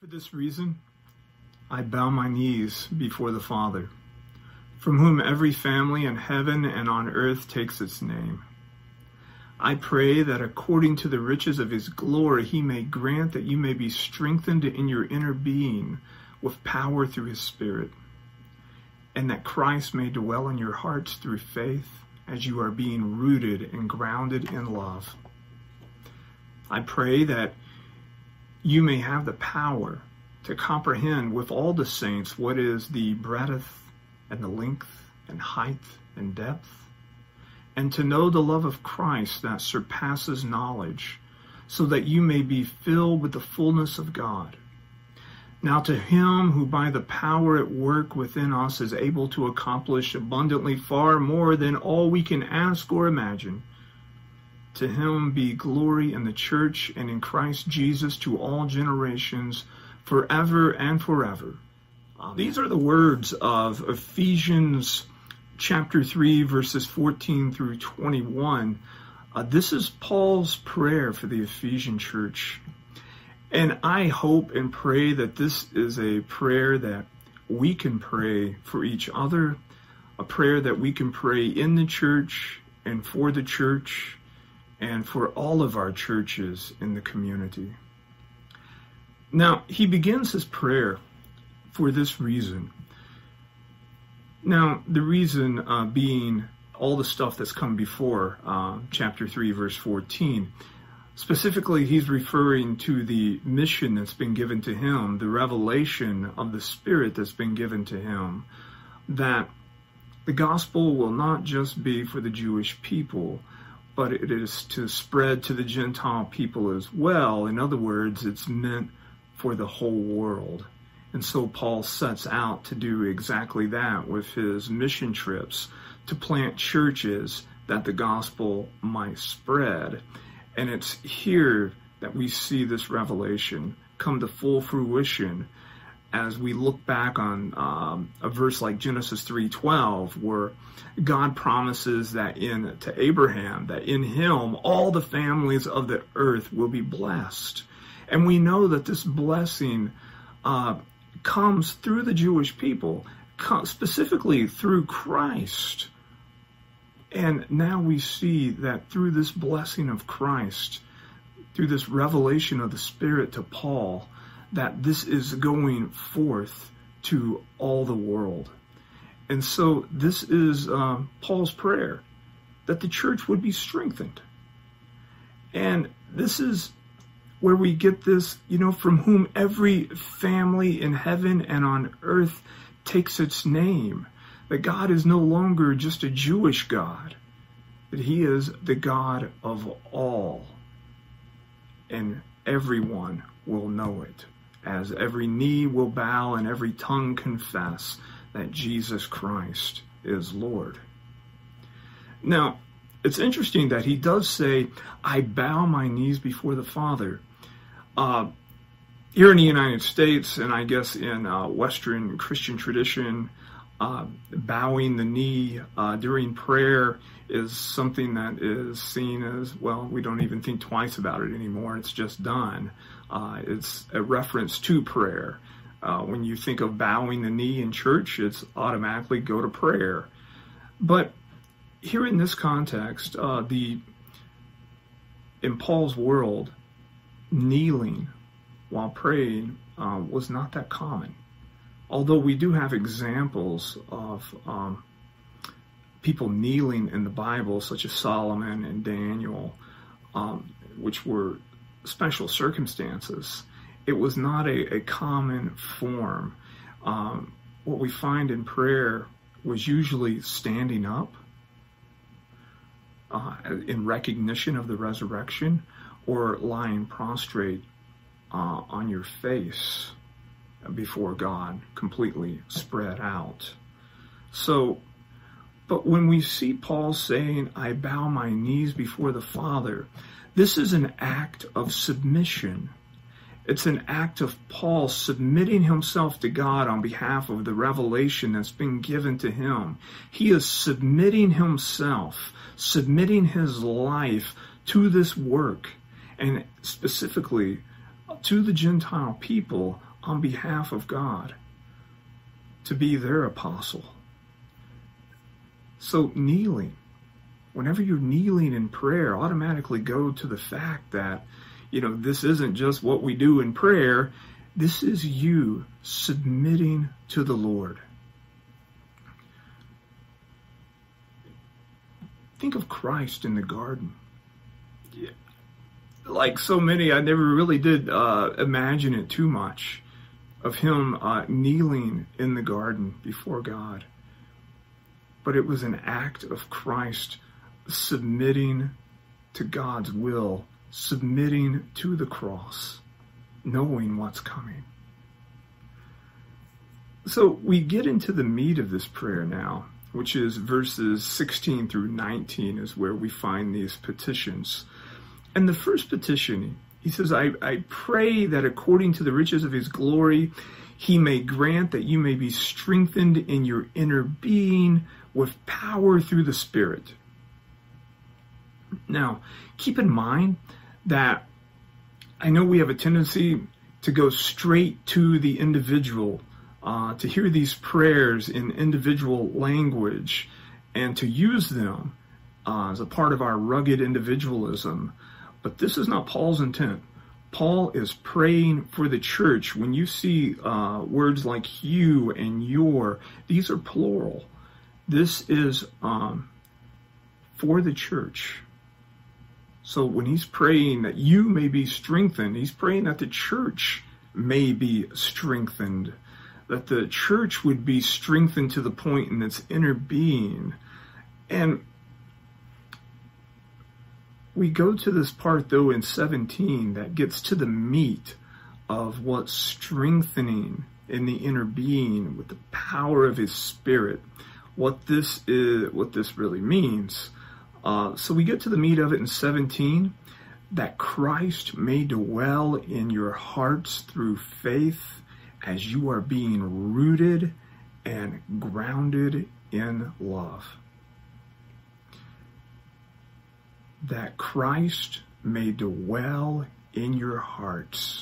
this reason, I bow my knees before the Father, from whom every family in heaven and on earth takes its name. I pray that according to the riches of his glory, he may grant that you may be strengthened in your inner being with power through his Spirit, and that Christ may dwell in your hearts through faith as you are being rooted and grounded in love. I pray that you may have the power to comprehend with all the saints what is the breadth and the length and height and depth, and to know the love of Christ that surpasses knowledge, so that you may be filled with the fullness of God. Now to him who by the power at work within us is able to accomplish abundantly far more than all we can ask or imagine, to him be glory in the church and in Christ Jesus to all generations, forever and forever. These are the words of Ephesians chapter 3, verses 14 through 21. This is Paul's prayer for the Ephesian church. And I hope and pray that this is a prayer that we can pray for each other, a prayer that we can pray in the church and for the church and for all of our churches in the community. Now, he begins his prayer for this reason. Now, the reason being all the stuff that's come before chapter 3, verse 14. Specifically, he's referring to the mission that's been given to him, the revelation of the Spirit that's been given to him, that the gospel will not just be for the Jewish people, but it is to spread to the Gentile people as well. In other words, it's meant for the whole world. And so Paul sets out to do exactly that with his mission trips, to plant churches that the gospel might spread. And it's here that we see this revelation come to full fruition as we look back on a verse like Genesis 3:12, where God promises that to Abraham, that in him all the families of the earth will be blessed. And we know that this blessing comes through the Jewish people, specifically through Christ. And now we see that through this blessing of Christ, through this revelation of the Spirit to Paul, that this is going forth to all the world. And so this is Paul's prayer, that the church would be strengthened. And this is where we get this, from whom every family in heaven and on earth takes its name. That God is no longer just a Jewish God, that he is the God of all. And everyone will know it, as every knee will bow and every tongue confess that Jesus Christ is Lord. Now, it's interesting that he does say, I bow my knees before the Father. Here in the United States, and I guess in Western Christian tradition, bowing the knee during prayer is something that is seen as, well, we don't even think twice about it anymore. It's just done. It's a reference to prayer. When you think of bowing the knee in church, it's automatically go to prayer. But here in this context, in Paul's world, kneeling while praying was not that common. Although we do have examples of people kneeling in the Bible, such as Solomon and Daniel, which were special circumstances, it was not a common form. What we find in prayer was usually standing up in recognition of the resurrection, or lying prostrate on your face before God, completely spread out. So, but when we see Paul saying, I bow my knees before the Father, this is an act of submission. It's an act of Paul submitting himself to God on behalf of the revelation that's been given to him. He is submitting himself, submitting his life to this work, and specifically to the Gentile people on behalf of God, to be their apostle. So kneeling, whenever you're kneeling in prayer, automatically go to the fact that, this isn't just what we do in prayer. This is you submitting to the Lord. Think of Christ in the garden. Like so many, I never really did imagine it too much of him kneeling in the garden before God. But it was an act of Christ submitting to God's will, submitting to the cross, knowing what's coming. So we get into the meat of this prayer now, which is verses 16 through 19 is where we find these petitions. And the first petition, he says, I pray that according to the riches of his glory, he may grant that you may be strengthened in your inner being with power through the Spirit. Now, keep in mind that I know we have a tendency to go straight to the individual, to hear these prayers in individual language and to use them as a part of our rugged individualism. But this is not Paul's intent. Paul is praying for the church. When you see words like you and your, these are plural. This is for the church. So when he's praying that you may be strengthened, he's praying that the church may be strengthened, that the church would be strengthened to the point in its inner being. And we go to this part, though, in 17 that gets to the meat of what strengthening in the inner being with the power of his Spirit, what this is, what this really means. So we get to the meat of it in 17, that Christ may dwell in your hearts through faith as you are being rooted and grounded in love. That Christ may dwell in your hearts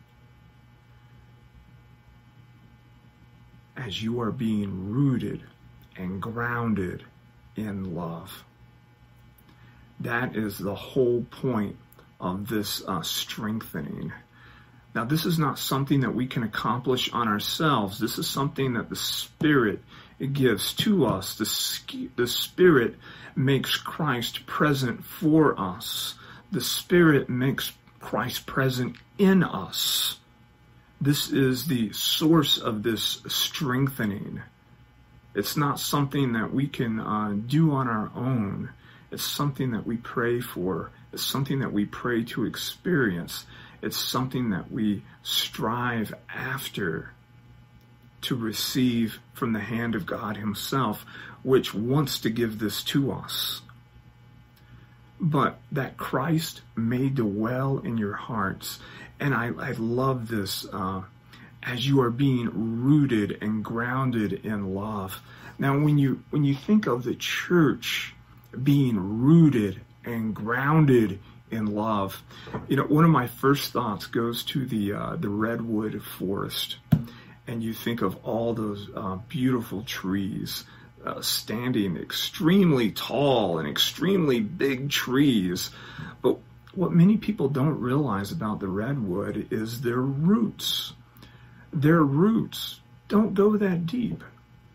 as you are being rooted and grounded in love. That is the whole point of this strengthening. Now, this is not something that we can accomplish on ourselves. This is something that the Spirit gives to us. The Spirit makes Christ present for us. The Spirit makes Christ present in us. This is the source of this strengthening. It's not something that we can do on our own. It's something that we pray for. It's something that we pray to experience. It's something that we strive after to receive from the hand of God himself, which wants to give this to us. But that Christ may dwell in your hearts. And I love this, as you are being rooted and grounded in love. Now, when you think of the church being rooted and grounded in love, one of my first thoughts goes to the redwood forest, and you think of all those beautiful trees standing extremely tall and extremely big trees. But what many people don't realize about the redwood is their roots. Their roots don't go that deep.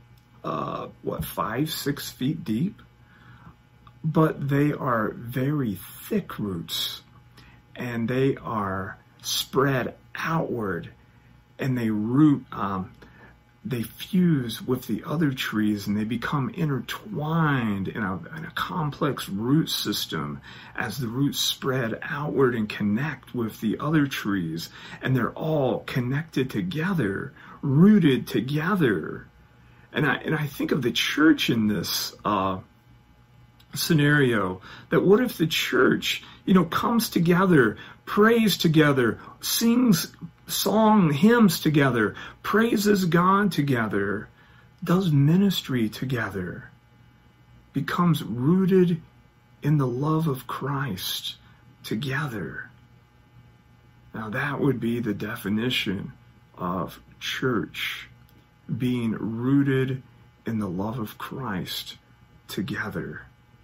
5-6 feet deep? But they are very thick roots, and they are spread outward, and they root, they fuse with the other trees, and they become intertwined in a complex root system as the roots spread outward and connect with the other trees, and they're all connected together, rooted together. And I think of the church in this scenario, that what if the church, comes together, prays together, sings hymns together, praises God together, does ministry together, becomes rooted in the love of Christ together. Now that would be the definition of church being rooted in the love of Christ together.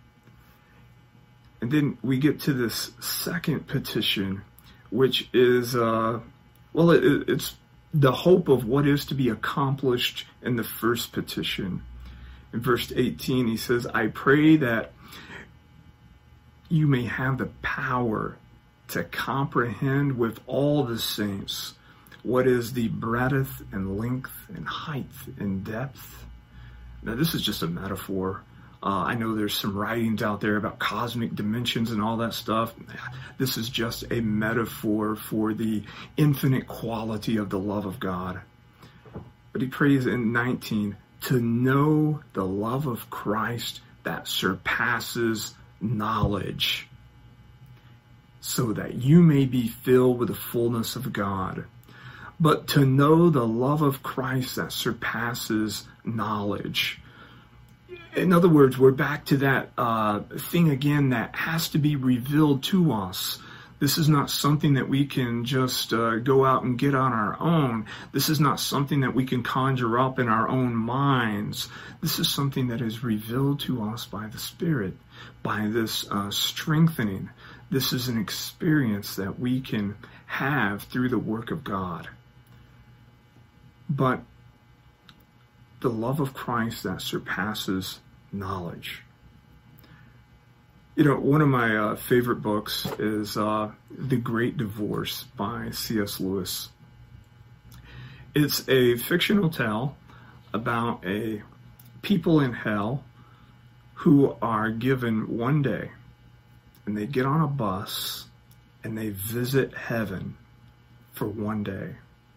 And then we get to this second petition, which is, it's the hope of what is to be accomplished in the first petition. In verse 18, he says, I pray that you may have the power to comprehend with all the saints what is the breadth and length and height and depth. Now, this is just a metaphor. I know there's some writings out there about cosmic dimensions and all that stuff. This is just a metaphor for the infinite quality of the love of God. But he prays in 19, to know the love of Christ that surpasses knowledge, so that you may be filled with the fullness of God. But to know the love of Christ that surpasses knowledge. In other words, we're back to that thing again that has to be revealed to us. This is not something that we can just go out and get on our own. This is not something that we can conjure up in our own minds. This is something that is revealed to us by the Spirit, by this strengthening. This is an experience that we can have through the work of God. But the love of Christ that surpasses knowledge. You know, one of my favorite books is The Great Divorce by C.S. Lewis. It's a fictional tale about a people in hell who are given one day, and they get on a bus and they visit heaven for one day.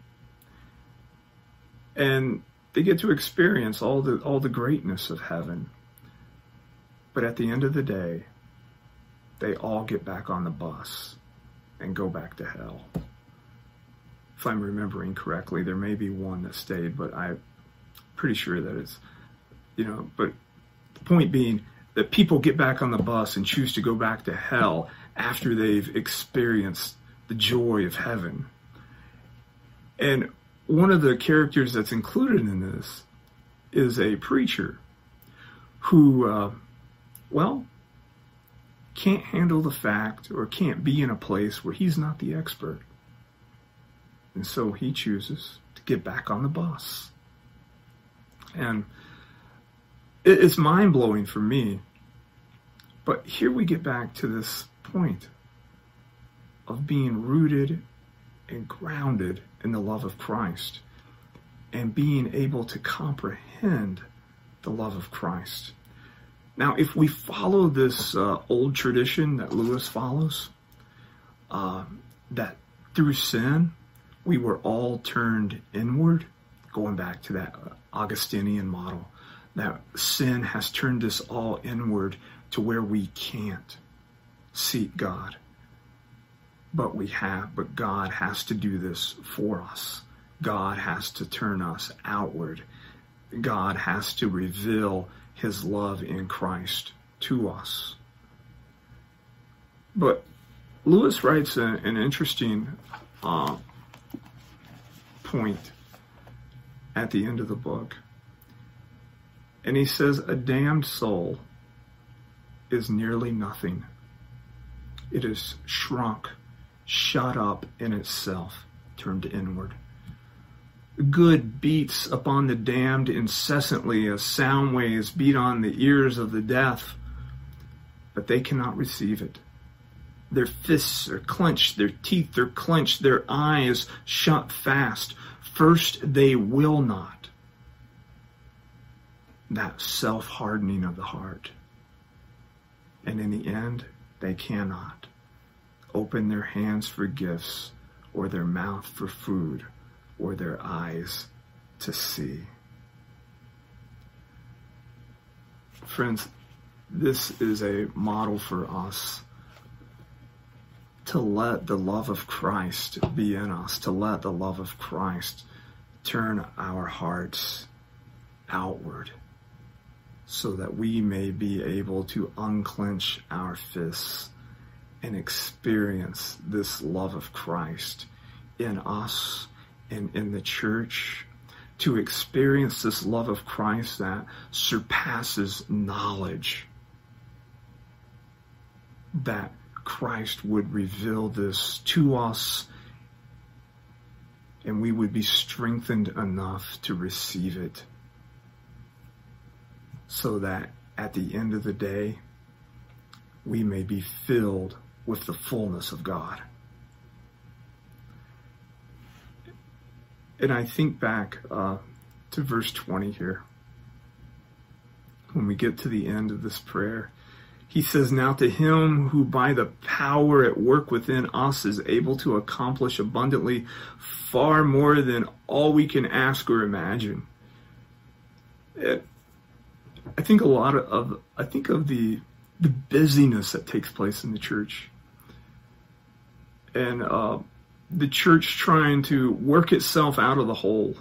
And they get to experience all the greatness of heaven. But at the end of the day, they all get back on the bus and go back to hell. If I'm remembering correctly, there may be one that stayed, but I'm pretty sure that it's, but the point being that people get back on the bus and choose to go back to hell after they've experienced the joy of heaven. And one of the characters that's included in this is a preacher who, can't handle the fact or can't be in a place where he's not the expert. And so he chooses to get back on the bus. And it's mind-blowing for me. But here we get back to this point of being rooted and grounded in the love of Christ and being able to comprehend the love of Christ. Now, if we follow this old tradition that Lewis follows, that through sin, we were all turned inward, going back to that Augustinian model, that sin has turned us all inward to where we can't seek God. But God has to do this for us. God has to turn us outward. God has to reveal his love in Christ to us. But Lewis writes an interesting point at the end of the book. And he says, a damned soul is nearly nothing. It is shrunk, shut up in itself, turned inward. Good beats upon the damned incessantly as sound waves beat on the ears of the deaf, but they cannot receive it. Their fists are clenched, their teeth are clenched, their eyes shut fast. First, they will not. That self-hardening of the heart. And in the end, they cannot open their hands for gifts or their mouth for food or their eyes to see. Friends, this is a model for us to let the love of Christ be in us, to let the love of Christ turn our hearts outward so that we may be able to unclench our fists and experience this love of Christ in us and in the church to experience this love of Christ that surpasses knowledge. That Christ would reveal this to us and we would be strengthened enough to receive it, so that at the end of the day, we may be filled with the fullness of God. And I think back to verse 20 here. When we get to the end of this prayer, he says, "Now to him who by the power at work within us is able to accomplish abundantly far more than all we can ask or imagine." I think of the busyness that takes place in the church, and the church trying to work itself out of the hole.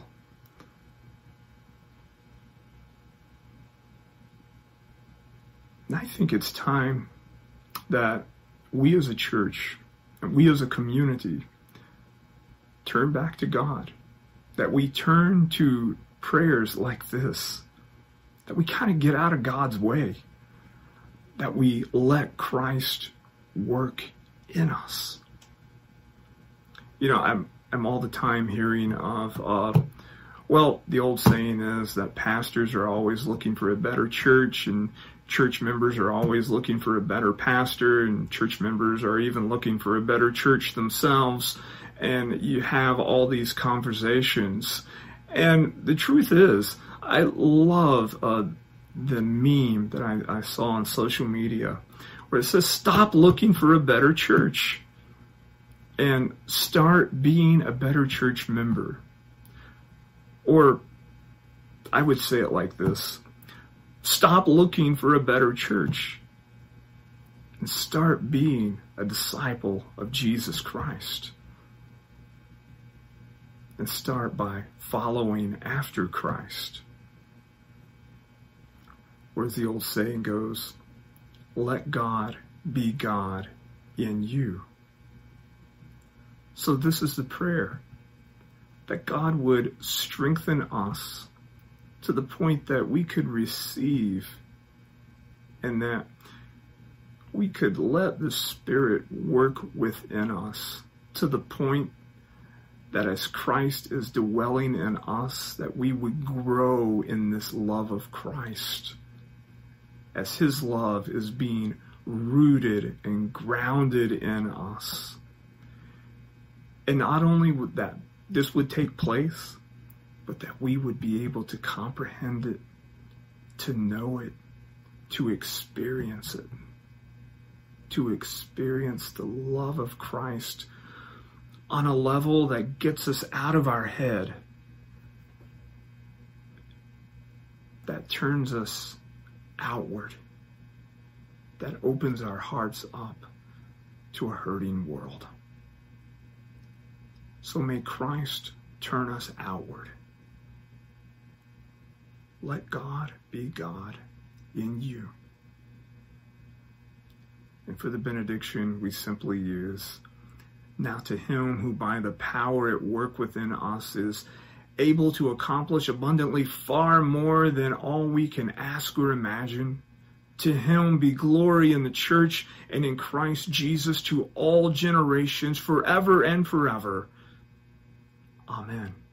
And I think it's time that we as a church and we as a community turn back to God, that we turn to prayers like this, that we kind of get out of God's way, that we let Christ work in us. You know, I'm all the time hearing of, the old saying is that pastors are always looking for a better church, and church members are always looking for a better pastor, and church members are even looking for a better church themselves. And you have all these conversations. And the truth is, I love the meme that I saw on social media where it says, "Stop looking for a better church and start being a better church member." Or I would say it like this: stop looking for a better church and start being a disciple of Jesus Christ. And start by following after Christ. Or as the old saying goes, let God be God in you. So this is the prayer, that God would strengthen us to the point that we could receive, and that we could let the Spirit work within us to the point that as Christ is dwelling in us, that we would grow in this love of Christ, as his love is being rooted and grounded in us. And not only would that this would take place, but that we would be able to comprehend it, to know it, to experience it, to experience the love of Christ on a level that gets us out of our head, that turns us outward, that opens our hearts up to a hurting world. So may Christ turn us outward. Let God be God in you. And for the benediction, we simply use, "Now to him who by the power at work within us is able to accomplish abundantly far more than all we can ask or imagine, to him be glory in the church and in Christ Jesus to all generations, forever and forever. Amen."